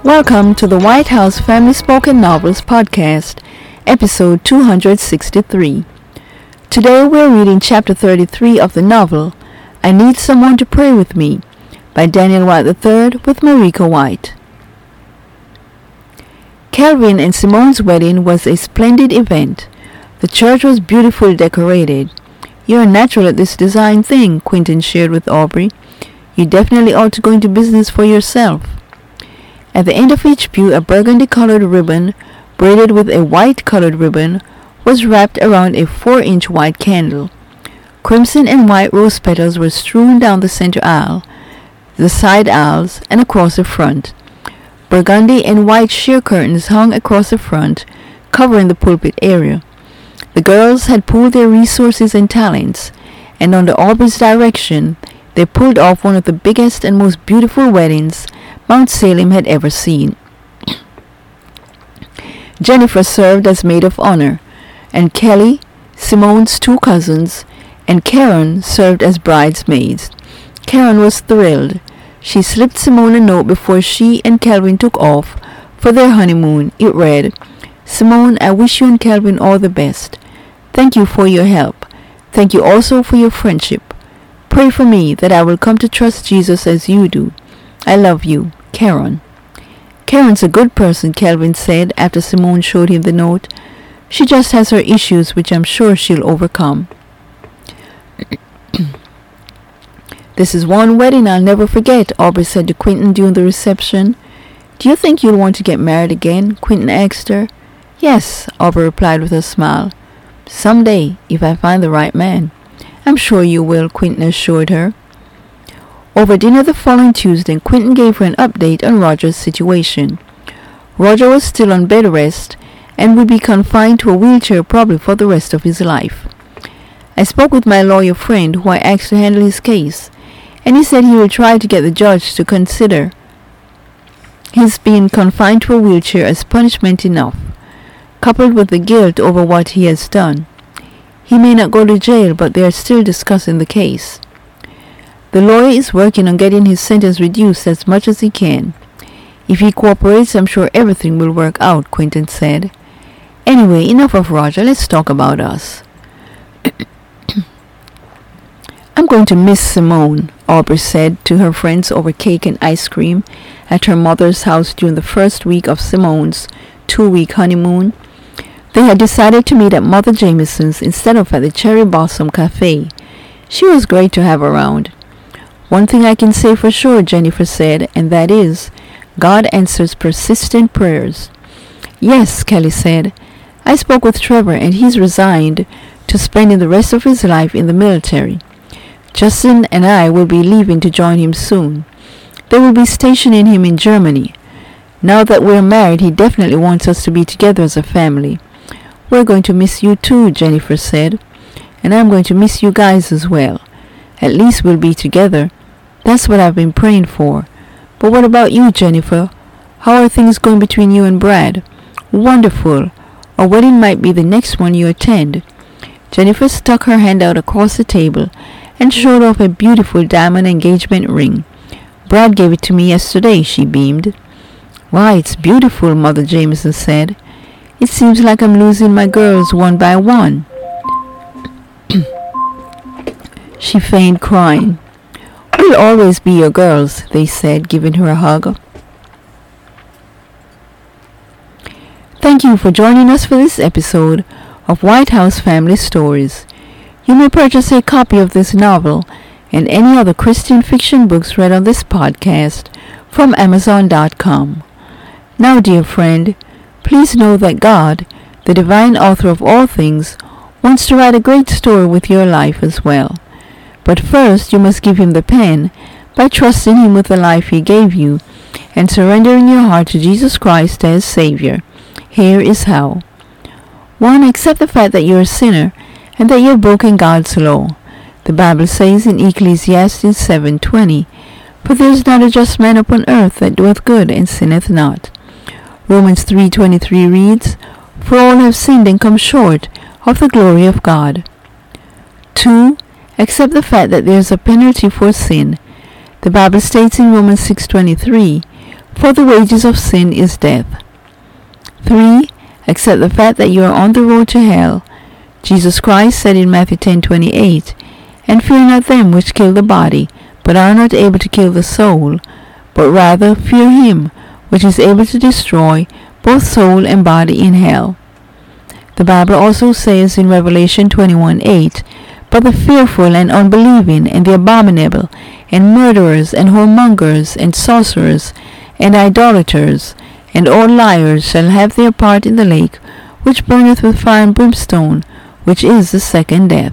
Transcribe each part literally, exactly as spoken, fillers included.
Welcome to the White House Family Spoken Novels Podcast, episode two hundred sixty-three. Today we're reading chapter thirty-three of the novel, I Need Someone to Pray With Me, by Daniel White the third with Marika White. Calvin and Simone's wedding was a splendid event. The church was beautifully decorated. You're a natural at this design thing, Quentin shared with Aubrey. You definitely ought to go into business for yourself. At the end of each pew, a burgundy-colored ribbon, braided with a white-colored ribbon, was wrapped around a four-inch white candle. Crimson and white rose petals were strewn down the center aisle, the side aisles, and across the front. Burgundy and white sheer curtains hung across the front, covering the pulpit area. The girls had pooled their resources and talents, and under Aubrey's direction, they pulled off one of the biggest and most beautiful weddings Mount Salem had ever seen. Jennifer served as maid of honor, and Kelly, Simone's two cousins, and Karen served as bridesmaids. Karen was thrilled. She slipped Simone a note before she and Calvin took off for their honeymoon. It read, Simone, I wish you and Calvin all the best. Thank you for your help. Thank you also for your friendship. Pray for me that I will come to trust Jesus as you do. I love you, Karen. Karen's a good person, Calvin said after Simone showed him the note. She just has her issues, which I'm sure she'll overcome. This is one wedding I'll never forget, Aubrey said to Quentin during the reception. Do you think you'll want to get married again? Quentin asked her. Yes, Aubrey replied with a smile. Someday, if I find the right man. I'm sure you will, Quentin assured her. Over dinner the following Tuesday, Quentin gave her an update on Roger's situation. Roger was still on bed rest and would be confined to a wheelchair probably for the rest of his life. I spoke with my lawyer friend who I asked to handle his case, and he said he will try to get the judge to consider his being confined to a wheelchair as punishment enough, coupled with the guilt over what he has done. He may not go to jail, but they are still discussing the case. The lawyer is working on getting his sentence reduced as much as he can. If he cooperates, I'm sure everything will work out, Quentin said. Anyway, enough of Roger. Let's talk about us. I'm going to miss Simone, Aubrey said to her friends over cake and ice cream at her mother's house during the first week of Simone's two-week honeymoon. They had decided to meet at Mother Jameson's instead of at the Cherry Blossom Cafe. She was great to have around. One thing I can say for sure, Jennifer said, and that is, God answers persistent prayers. Yes, Kelly said. I spoke with Trevor and he's resigned to spending the rest of his life in the military. Justin and I will be leaving to join him soon. They will be stationing him in Germany. Now that we're married, he definitely wants us to be together as a family. We're going to miss you too, Jennifer said. And I'm going to miss you guys as well. At least we'll be together. That's what I've been praying for. But what about you, Jennifer? How are things going between you and Brad? Wonderful. A wedding might be the next one you attend. Jennifer stuck her hand out across the table and showed off a beautiful diamond engagement ring. Brad gave it to me yesterday, she beamed. Why, it's beautiful, Mother Jameson said. It seems like I'm losing my girls one by one. She feigned crying. We'll always be your girls, they said, giving her a hug. Thank you for joining us for this episode of White House Family Stories. You may purchase a copy of this novel and any other Christian fiction books read on this podcast from Amazon dot com. Now, dear friend, please know that God, the divine author of all things, wants to write a great story with your life as well. But first, you must give him the pen by trusting him with the life he gave you and surrendering your heart to Jesus Christ as Savior. Here is how. One, accept the fact that you're a sinner and that you've broken God's law. The Bible says in Ecclesiastes seven twenty, For there is not a just man upon earth that doeth good and sinneth not. Romans three twenty-three reads, For all have sinned and come short of the glory of God. Two, accept the fact that there is a penalty for sin. The Bible states in Romans six twenty-three, For the wages of sin is death. three. Accept the fact that you are on the road to hell. Jesus Christ said in Matthew ten twenty-eight, "And fear not them which kill the body, but are not able to kill the soul, but rather fear him which is able to destroy both soul and body in hell." The Bible also says in Revelation twenty-one eight, "But the fearful and unbelieving and the abominable and murderers and whoremongers and sorcerers and idolaters and all liars shall have their part in the lake which burneth with fire and brimstone, which is the second death."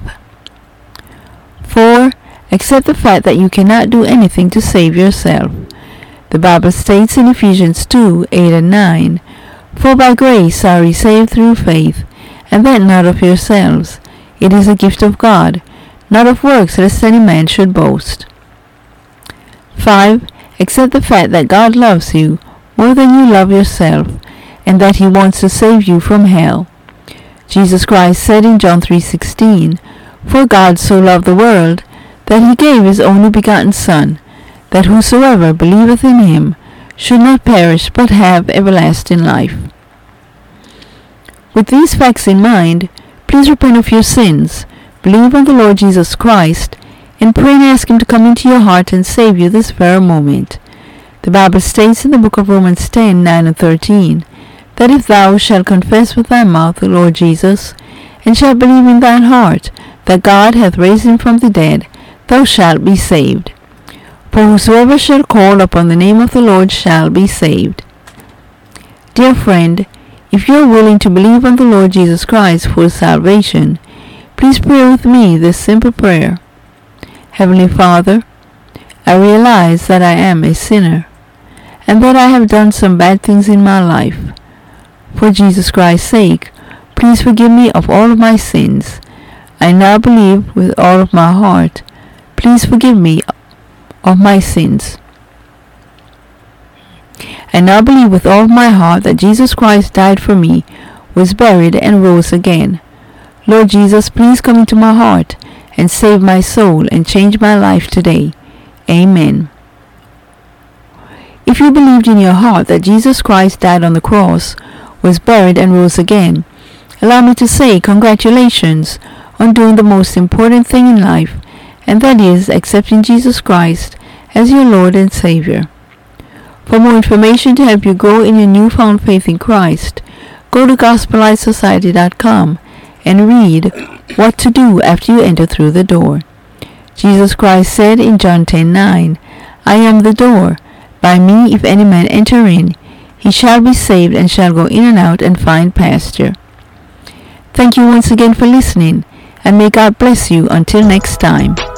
four. Accept the fact that you cannot do anything to save yourself. The Bible states in Ephesians two eight and nine, "For by grace are ye saved through faith, and that not of yourselves. It is a gift of God, not of works, lest any man should boast." five. Accept the fact that God loves you more than you love yourself, and that he wants to save you from hell. Jesus Christ said in John three sixteen, "For God so loved the world, that he gave his only begotten Son, that whosoever believeth in him should not perish, but have everlasting life." With these facts in mind, please repent of your sins, believe on the Lord Jesus Christ, and pray and ask him to come into your heart and save you this very moment. The Bible states in the book of Romans ten nine and thirteen, that if thou shalt confess with thy mouth the Lord Jesus, and shalt believe in thine heart that God hath raised him from the dead, thou shalt be saved. For whosoever shall call upon the name of the Lord shall be saved. Dear friend, if you are willing to believe on the Lord Jesus Christ for salvation, please pray with me this simple prayer. Heavenly Father, I realize that I am a sinner, and that I have done some bad things in my life. For Jesus Christ's sake, please forgive me of all of my sins. I now believe with all of my heart. Please forgive me of my sins. I now believe with all of my heart that Jesus Christ died for me, was buried, and rose again. Lord Jesus, please come into my heart and save my soul and change my life today. Amen. If you believed in your heart that Jesus Christ died on the cross, was buried, and rose again, allow me to say congratulations on doing the most important thing in life, and that is accepting Jesus Christ as your Lord and Savior. For more information to help you grow in your newfound faith in Christ, go to gospel light society dot com and read what to do after you enter through the door. Jesus Christ said in John ten nine, "I am the door. By me if any man enter in, he shall be saved and shall go in and out and find pasture." Thank you once again for listening, and may God bless you until next time.